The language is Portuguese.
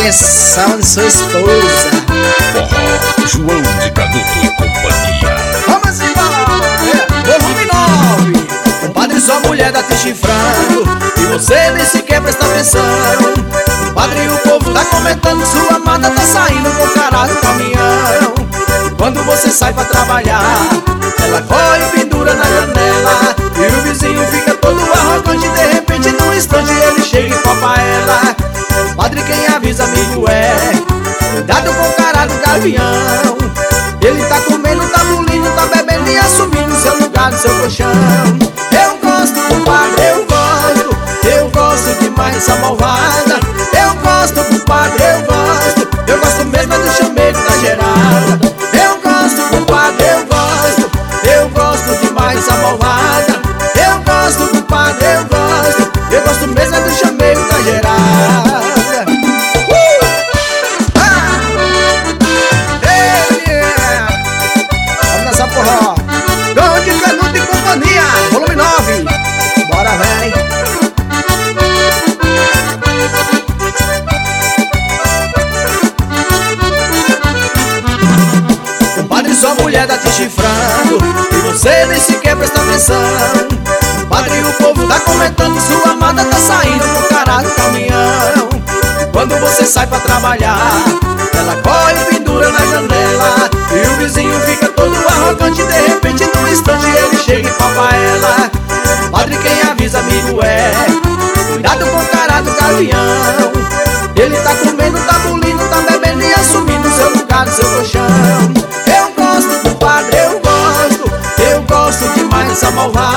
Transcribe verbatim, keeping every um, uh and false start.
atenção de sua esposa. Forró, João de Canuto e companhia. Vamos embora! É, volume nove. Compadre, sua mulher tá te chifrando e você nem sequer presta atenção. Compadre, o povo tá comentando, sua amada tá saindo com o cara do caminhão. Quando você sai pra trabalhar, ela corre e pendura na janela, e o vizinho fica todo arrogante. De repente, num instante, ele chega e copa ela. Padre, quem avisa, amigo, é cuidado com o cara do gavião. Ele tá comendo, tá bulindo, tá bebendo e assumindo seu lugar no seu colchão. Eu gosto, compadre, eu gosto, eu gosto demais dessa malvada. Eu gosto, compadre, eu gosto, eu gosto mesmo é do chameiro da gerada. Eu gosto, compadre, eu gosto, eu gosto demais dessa malvada. Eu gosto, compadre, eu gosto, eu gosto mesmo é do chameiro da gerada. Sua mulher tá te chifrando e você nem sequer presta atenção. Padre, o povo tá comentando, sua amada tá saindo com o cara do caminhão. Quando você sai pra trabalhar, ela corre e pendura na janela, e o vizinho fica todo arrogante. De repente, num instante, ele chega e copa ela. Padre, quem avisa, amigo, é cuidado com o cara do gavião. Ele tá comendo, tá bulindo, tá bebendo e assumindo seu lugar no seu colchão. Padre, eu gosto, eu gosto demais dessa malvada.